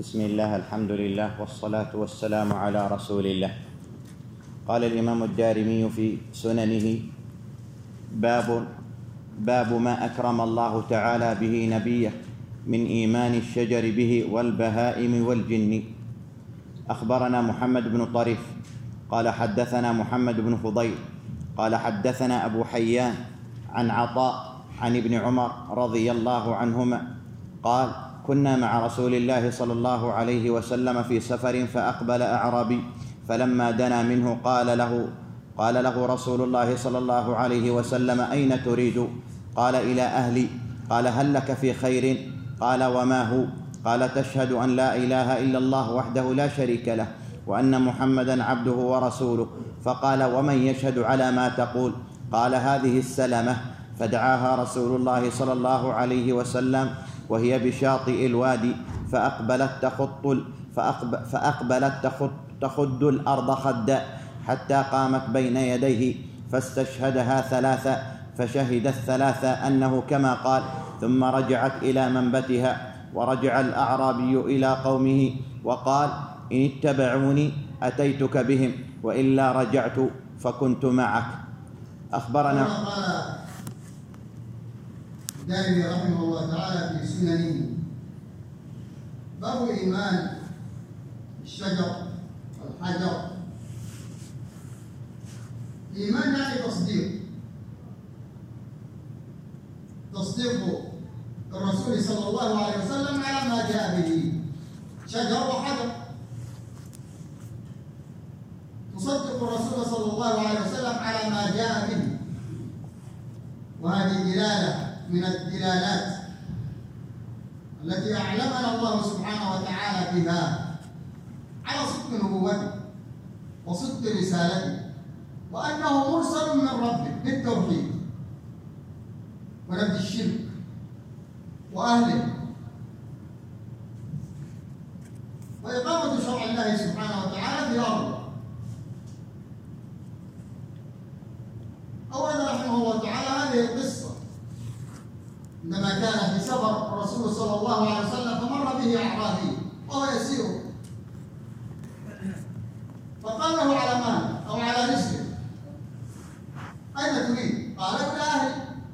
بسم الله، الحمد لله، والصلاة والسلام على رسول الله. قال الإمام الدارمي في سننه: باب ما أكرم الله تعالى به نبيه من إيمان الشجر به والبهائم والجن. أخبرنا محمد بن طريف قال حدثنا محمد بن فضيل قال حدثنا أبو حيان عن عطاء عن ابن عمر رضي الله عنهما قال: كنا مع رسول الله صلى الله عليه وسلم في سفر، فأقبل أعرابي، فلما دنا منه قال له رسول الله صلى الله عليه وسلم: أين تريد؟ قال: إلى أهلي. قال: هل لك في خير؟ قال: وما هو؟ قال: تشهد أن لا إله إلا الله وحده لا شريك له، وأن محمدا عبده ورسوله. فقال: ومن يشهد على ما تقول؟ قال: هذه السلمة. فدعاها رسول الله صلى الله عليه وسلم وهي بشاطئ الوادي، فأقبلت تخد الأرض خدا حتى قامت بين يديه، فاستشهدها ثلاثة، فشهدت ثلاثة أنه كما قال، ثم رجعت إلى منبتها. ورجع الأعرابي إلى قومه وقال: إن اتبعوني أتيتك بهم، وإلا رجعت فكنت معك. أخبرنا الدارمي رحمه الله تعالى في سننه: باب إيمان الشجر والحجر. إيمان يعني تصديق الرسول صلى الله عليه وسلم على ما جاء به، شجر وحجر. تصدق الرسول صلى الله عليه وسلم على ما جاء به، وهذه دلالة من الدلالات التي أعلمنا الله سبحانه وتعالى بها على صدق نبوته وصدق رسالته، وأنه مرسل من ربه بالتوحيد ونبذ الشرك وأهله، وإقامة شرع الله سبحانه وتعالى في أرضه. أورد رحمه الله تعالى هذه القصة عندما كان في سفر الرسول صلى الله عليه وسلم، فمر به أعرابي وهو يسير، فقال له: على مال أو على رزق، أين تريد؟ قال: إلى أهلي.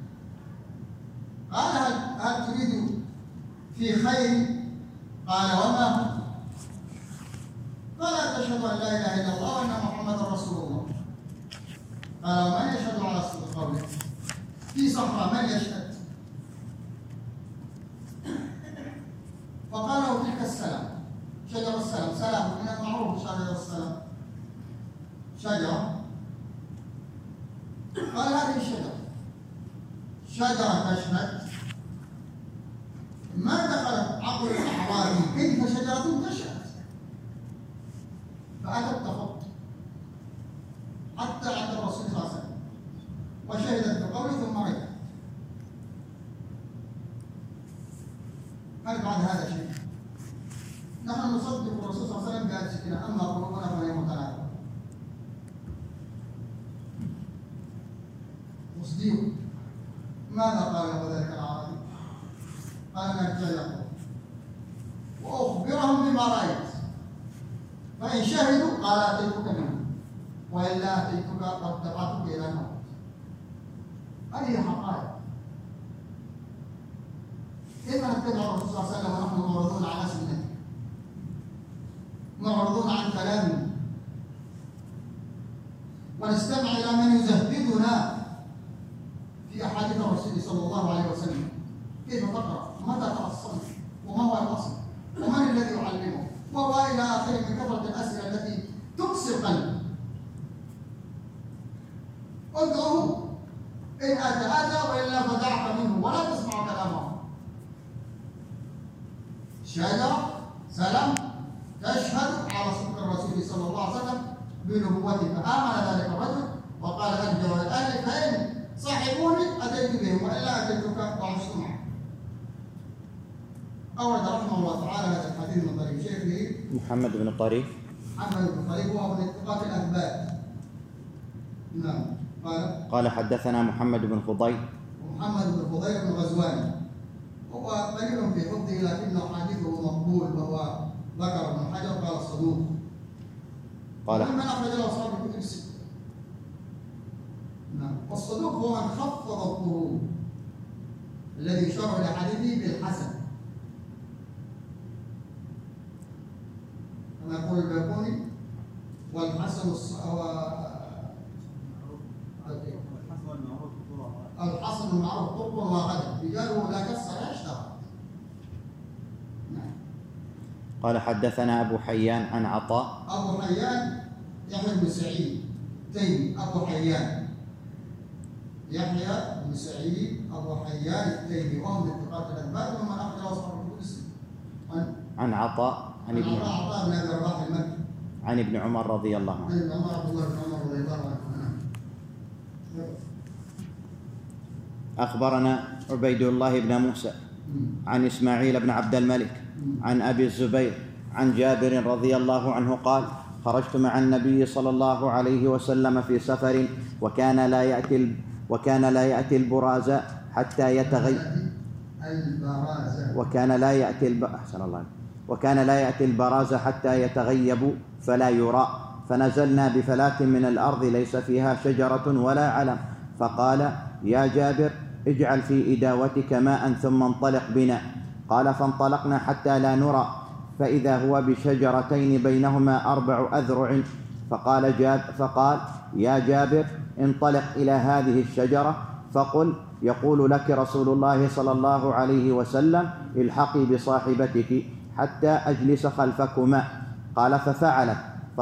قال: هل تريد في خير؟ قال: وما هو؟ قال: تشهد أن لا إله إلا الله وأن محمدا رسول الله. قال: ومن يشهد على صدق قوله؟ في صحراء من يشهد؟ فقال له: تلك السلام، شجر السلام، سلام من المعروف شجر السلام، شجرة. قال: هذه الشجرة شجرة تشهد. ما دخلت عقل الأعرابي كيف شجرة تشهد، فأتت تخط حتى عند الرسول صلى الله عليه وسلم وشهدت بقوله ثم رجعت. هل بعد هذا شيء؟ نحن نصدق الرسول صلى الله عليه وسلم بألسنتنا، أما قلوبنا فهي متناقضة. تصديق. ماذا قال له ذلك الأعرابي؟ قال: نرجع يقول وأخبرهم بما رأيت، فإن شهدوا قال: أتيتك منهم، وإلا أتيتك قد دفعتك إلى الموت. هذه حقائق. كيف نتبع الرسول صلى الله عليه وسلم ونحن معرضون على سنته، معرضون عن كلامه، ونستمع إلى من يزهدنا في أحاديث الرسول صلى الله عليه وسلم؟ كيف تقرأ؟ متى تأصل؟ وما هو الأصل؟ ومن الذي يعلمه؟ وهو إلى آخره من كثرة الأسئلة التي تكسر قلبه. ادعوه إن أتى وإلا فدعك منه ولا تسمع كلامه. شجرة سلام تشهد على صدق الرسول صلى الله عليه وسلم بنبوته، فآمن ذلك الرجل وقال: أرجع الآن، فإن صاحبوني أتيت بهم، وإلا أتيتك وعشت معك. أورد رحمه الله تعالى هذا الحديث من طريق شيخه محمد بن طريف. محمد بن طريف هو من اتقاء الأثبات. نعم. قال حدثنا محمد بن فضيل. ومحمد بن فضيل بن غزواني، هو قليل في حفظه لكن حديثه مقبول، وهو ذكر ابن حجر قال صدوق. قال من أخرج له أصحاب الكتب الستة. نعم. والصدوق هو من خفض الضروب الذي يشرع لحديثه بالحسن، كما يقول البيقوني والحسن الحسن المعروف طب وغدا رجاله لا كسر يشتغل. نعم. قال حدثنا أبو حيان عن عطاء. أبو حيان يحيى بن سعيد التيمي أبو حيان، يحيى بن سعيد أبو حيان التيمي، وهو من اتقاء الأنباء ومن أخرج أصحاب الكتب. عن عطاء عن ابن عطاء بن أبي رباح المكي عن ابن عمر رضي الله عنه. عن ابن عمر عبد الله بن عمر رضي الله عنه. أخبرنا عبيد الله بن موسى عن إسماعيل بن عبد الملك عن أبي الزبير عن جابر رضي الله عنه قال: خرجت مع النبي صلى الله عليه وسلم في سفر وكان لا يأتي البراز حتى يتغيب وكان لا يأتي البراز حتى يتغيب فلا يرى، فنزلنا بفلاة من الأرض ليس فيها شجرة ولا علم، فقال: يا جابر اجعل في إداوتك ماء ثم انطلق بنا. قال: فانطلقنا حتى لا نرى، فإذا هو بشجرتين بينهما 4 أذرع، فقال: يا جابر انطلق إلى هذه الشجرة فقل: يقول لك رسول الله صلى الله عليه وسلم: الحقي بصاحبتك حتى أجلس خلفكما. قال: ففعلت،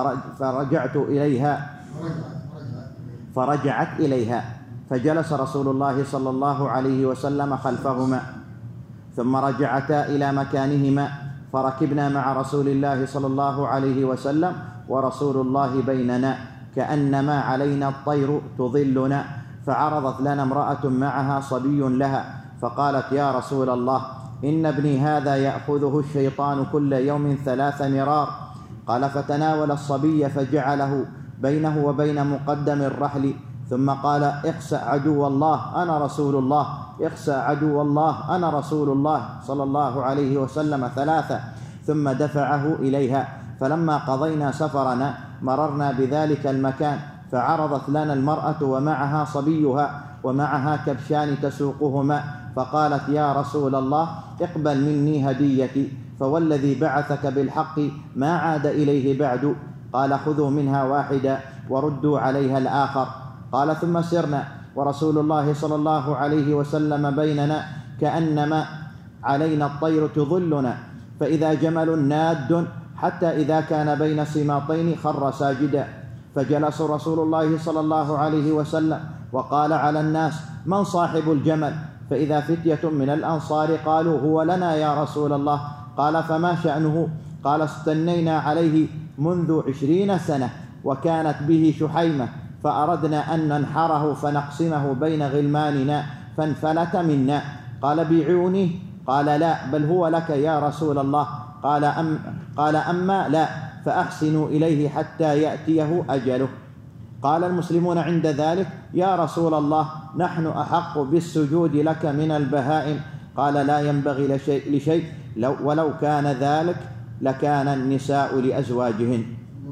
فرجعت إليها فجلس رسول الله صلى الله عليه وسلم خلفهما، ثم رجعتا إلى مكانهما، فركبنا مع رسول الله صلى الله عليه وسلم ورسول الله بيننا كأنما علينا الطير تظلنا، فعرضت لنا امرأة معها صبي لها، فقالت: يا رسول الله، إن ابني هذا يأخذه الشيطان كل يوم 3 مرار. قال: فتناول الصبي فجعله بينه وبين مقدم الرحل، ثم قال: اخسأ عدو الله أنا رسول الله، اخسأ عدو الله أنا رسول الله صلى الله عليه وسلم 3، ثم دفعه إليها. فلما قضينا سفرنا مررنا بذلك المكان، فعرضت لنا المرأة ومعها صبيها ومعها كبشان تسوقهما، فقالت: يا رسول الله، اقبل مني هديتي، فوالذي بعثك بالحق ما عاد إليه بعد. قال: خذوا منها واحدا وردوا عليها الآخر. قال: ثم سرنا ورسول الله صلى الله عليه وسلم بيننا كأنما علينا الطير تظلنا، فإذا جمل ناد، حتى إذا كان بين سماطين خر ساجدا، فجلس رسول الله صلى الله عليه وسلم وقال: على الناس من صاحب الجمل؟ فإذا فتية من الأنصار قالوا: هو لنا يا رسول الله. قال: فما شأنه؟ قال: استنينا عليه منذ 20 سنة وكانت به شحيمة، فأردنا أن ننحره فنقسمه بين غلماننا فانفلت منا. قال: بيعوني؟ قال: لا، بل هو لك يا رسول الله. قال: أما لا، فأحسنوا إليه حتى يأتيه أجله. قال المسلمون عند ذلك: يا رسول الله، نحن أحق بالسجود لك من البهائم. قال: لا ينبغي لشيء ولو كان ذلك لكان النساء لأزواجهن.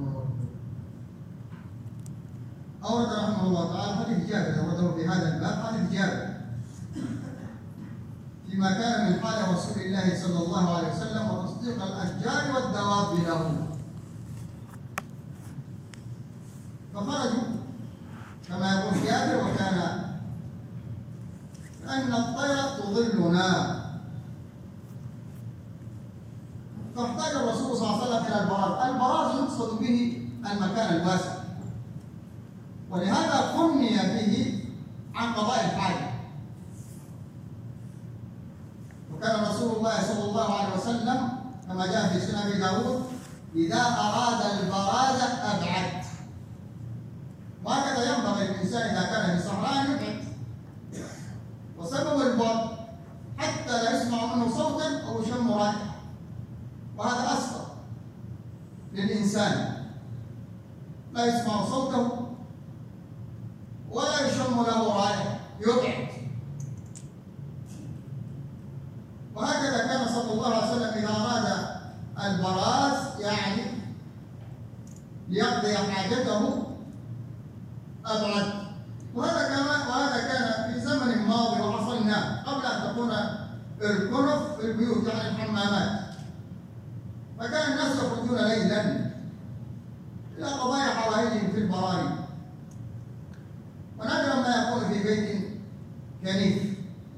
أورد رحمه الله تعالى حديث جابر، أورده في هذا الباب حديث جابر فيما كان من حال رسول الله صلى الله عليه وسلم وتصديق الأشجار والدواب له. فخرجوا كما يقول جابر: وكان أن الطير تظلنا، فاحتاج الرسول صلى الله عليه وسلم إلى البراز. البراز يقصد به المكان الواسع، ولهذا كني به عن قضاء الحاجة. وكان رسول الله صلى الله عليه وسلم كما جاء في سنن أبي داود: إذا أراد البراز أبعد. وهكذا ينبغي الإنسان إذا كان في صحراء يبعد، وسبب البعد حتى لا يسمع منه صوتا أو يشم رائحة، وهذا أسبب للإنسان، لا يسمع صوته ولا يشم له رائحة، يبعد. وهكذا كان صلى الله عليه وسلم إذا أراد البراز حاجته أبعد. وهذا كان في زمن ماضي وحصلناه قبل أن تكون الكنف في البيوت، يعني الحمامات. فكان الناس يخرجون ليلا إلى قضايا حوائجهم في البراري، ونادرا ما يكون في بيت كنيف،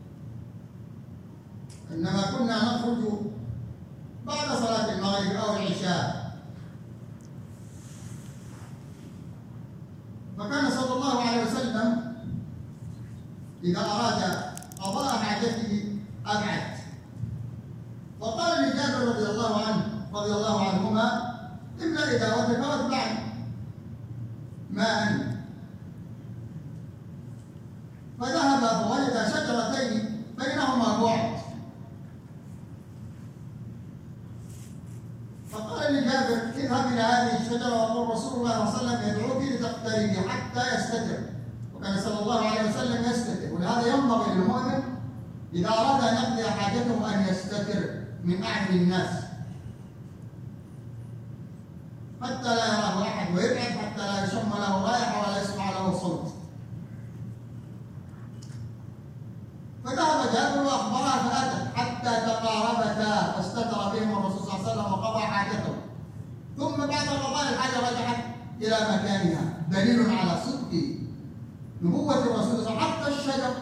إنما كنا نخرج بعد صلاة المغرب أو العشاء. فكان صلى الله عليه وسلم إذا أراد قضاء حاجته أبعد. فقال لجابر رضي الله عنهما: املأ إداوتك واتبعني ماء. فذهب فوجد شجرتين بينهما بعد، فقال لجابر: اذهب إلى هذه الشجرة وقل رسول الله صلى الله عليه وسلم يدعوك لتقتربي حتى يستتر. وكان صلى الله عليه وسلم يستتر، ولهذا ينبغي للمؤمن إذا أراد أن يقضي حاجته أن يستتر من أعين الناس حتى لا يراه أحد، ويبعد حتى لا يشم له رائحة ولا يسمع له صوت. فذهب جابر وأخبرها فأتت حتى تقاربتا فاستتر بهم الرسول صلى الله عليه وسلم وقضى حاجته. ثم بعد قضاء الحاجة رجعت إلى مكانها، دليل على صدق نبوة الرسول صلى الله عليه وسلم. حتى الشجر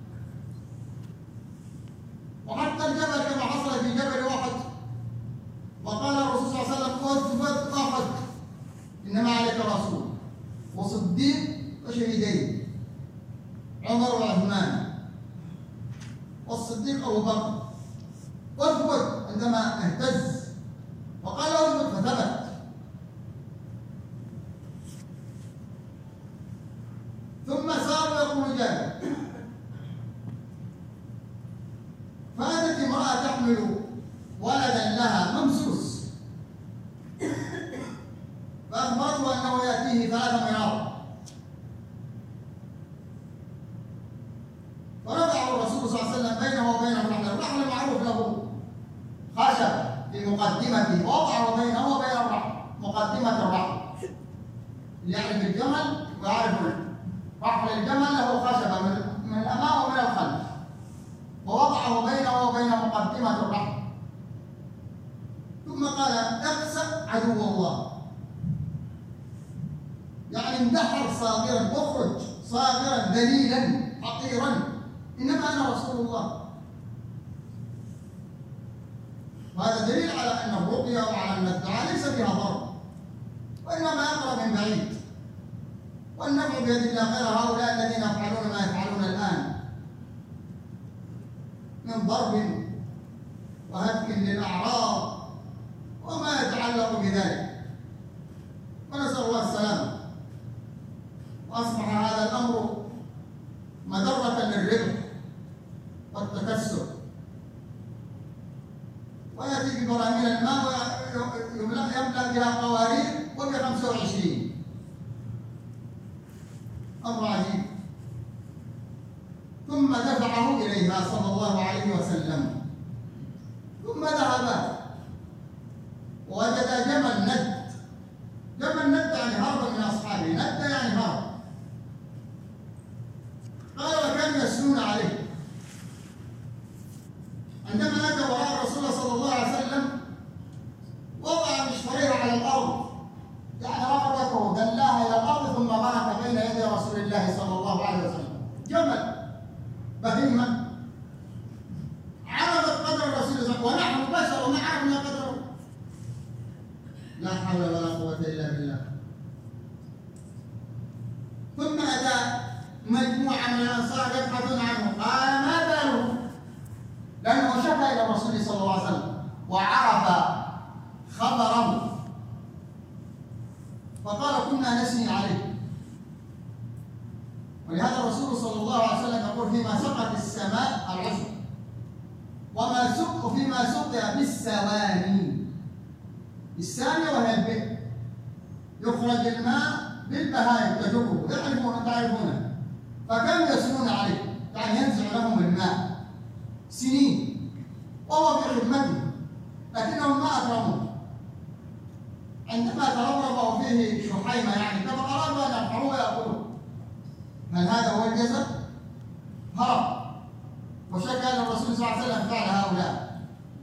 وحتى الجبل كما حصل في جبل أحد، وقال الرسول صلى الله عليه وسلم: اثبت أحد إنما عليك رسول وصديق وشهيدين، عمر وعثمان، والصديق أبو بكر. اثبت عندما اهتز وقال اثبت فثبت. ثم سار يقول جابر: فأتت امرأة تحمل ولدا لها ممسوس، فأخبرته أنه يأتيه 3 مرات، فرفعه الرسول صلى الله عليه وسلم بينه وبين الرحل. الرحل معروف له خشب في مقدمته، ووضعه بينه وبين الرحل مقدمة الرحل. اللي يعرف الجمل ويعرف رحل الجمل له خشبة من الأمام ومن الخلف، ووضعه بينه وبين مقدمة الرحل. ثم قال: اقسم عدو الله، يعني اندحر صاغرا، اخرج صاغرا ذليلا حقيرا، انما انا رسول الله. وهذا دليل على ان الرقيه وعلى ان الدعاء ليس فيها ضرر، وانما يقرا من بعيد، والنفع بيد الله، غير هؤلاء الذين يفعلون ما يفعلون الان من ضرب وهتك للاعراض وما يتعلق بذلك، ونسال الله السلامه. واصبح هذا الامر مذره للربح والتكسب، وياتي ببراهين الماء يملا بها قوارير وب25، امر عجيب. ثم دفعه اليها صلى الله عليه وسلم، ثم ذهبا ووجد جمل ند. جمل ند يعني هرب من اصحابه، ند يعني هرب. قال: وكانوا يسنون عليه. عندما اتى وراء الرسول صلى الله عليه وسلم وضع مشفريه على الارض، يعني رقبته دلاها الى الارض، ثم برك بين يدي رسول الله صلى الله عليه وسلم. جمل بهيمه عرفت قدر الرسول صلى الله عليه وسلم، ونحن بشر وما عرفنا قدره. لا حول ولا قوه الا بالله. ثم اتى مجموعه من الانصار يبحثون عنه، قال: ما باله؟ لانه شكى الى الرسول صلى الله عليه وسلم وعرف خبره، فقال: كنا نسني عليه. ولهذا الرسول صلى الله عليه وسلم يقول: فيما سقت السماء العشب، فيما سقي بالسواني. السانية وهي البئر، يخرج الماء بالبهائم تجره، تعرفونه. فكانوا يسنون عليه، يعني ينزع لهم الماء سنين وهو في خدمته، لكنهم ما اكرموه. عندما تربرب فيه شحيمة يعني كما أرادوا أن يرفعوه ويأكلوه، هل هذا هو الجزاء؟ هرب وشكى للرسول صلى الله عليه وسلم فعل هؤلاء.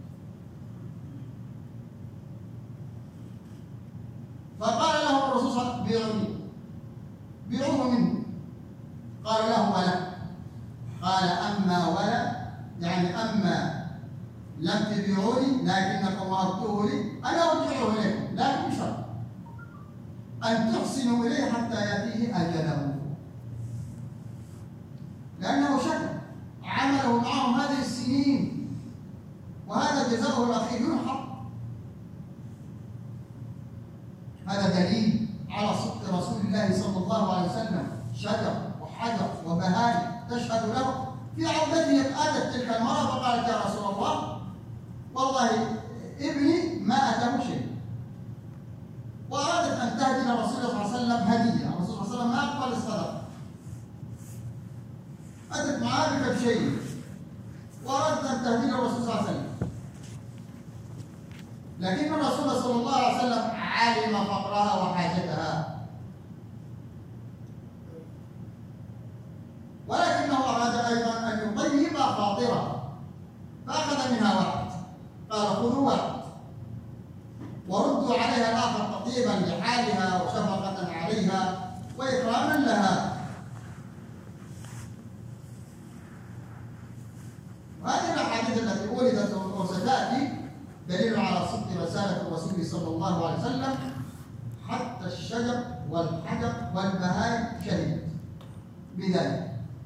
فقال له الرسول صلى الله عليه وسلم بيعوه منه. قال له ولا. قال أما ولا يعني أما لم تبيعوني لكنكم وهبتوه لي أنا أرجعه إليكم، لكن بشرط أن تحسنوا إليه حتى يأتيه أجله، لأنه شكر عمله معهم هذه السنين وهذا جزاؤه الأخير ينحر. هذا دليل على صدق رسول الله صلى الله عليه وسلم، شجر وحجر وبهائم تشهد له. في عودته أتت تلك المرأة فقالت يا رسول الله والله ابني ما أتاه شيء، وأرادت أن تهدي للرسول صلى الله عليه وسلم هدية. الرسول صلى الله عليه وسلم ما يقبل الصدقة، أتت معاه بشيء وأرادت أن تهدي للرسول صلى الله عليه وسلم، لكن الرسول صلى الله عليه وسلم علم فقرها وحاجتها، ولكنه أراد أيضا أن يطيب خاطرها فأخذ منها واحد، قال خذوا واحد وردوا عليها الآخر تطيبا لحالها وشفقة عليها وإكراما لها. وهذه الأحاديث التي ولدت وستأتي دليل على صدق رسالة الرسول صلى الله عليه وسلم. حتى الشجر والحجر والبهائم شهد بذلك.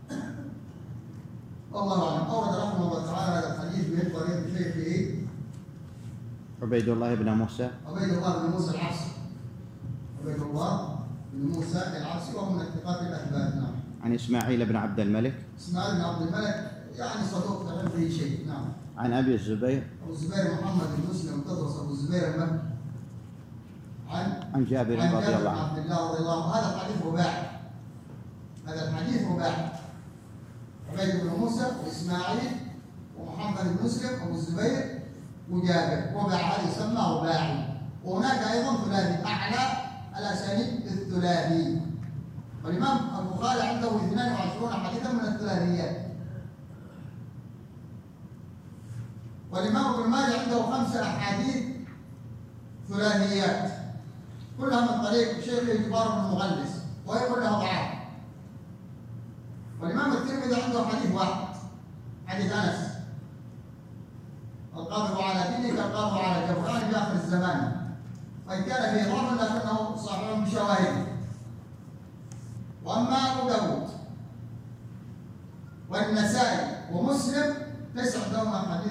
والله أعلم. أورد رحمه الله تعالى هذا الحديث من طريق شيخه عبيد الله بن موسى العبسي. عبيد الله بن موسى العبسي وهو من الثقات الأثبات. نعم. عن إسماعيل بن عبد الملك. إسماعيل بن عبد الملك يعني صدوق لا فيه شيء. نعم. عن أبي الزبير. أبو الزبير محمد بن مسلم تدرس أبو الزبير المكي. عن جابر رضي الله عنه. عبد الله رضي الله عنه. هذا الحديث رباعي. عبيد بن موسى وإسماعيل ومحمد بن مسلم أبو الزبير وجابر، رباع هذا يسمى رباعي. وهناك أيضا ثلاثي، أعلى الأسانيد الثلاثي. والإمام البخاري عنده 22 حديثا من الثلاثيات، والإمام ابن ماجه عنده 5 أحاديث ثلاثيات كلها من طريق شيخه جبار بن المغلس وهي كلها ضعاف. والإمام الترمذي عنده حديث واحد، حديث أنس القابض على دينك القابض على جبران في آخر الزمان، وإن كان فيه ضعف لكنه صحيح بشواهده. وأما أبو داود والنسائي ومسلم ليس عندهم حديث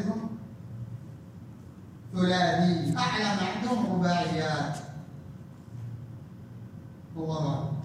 ثلاثي، أعلى ما عندهم رباعيات. والله أعلم.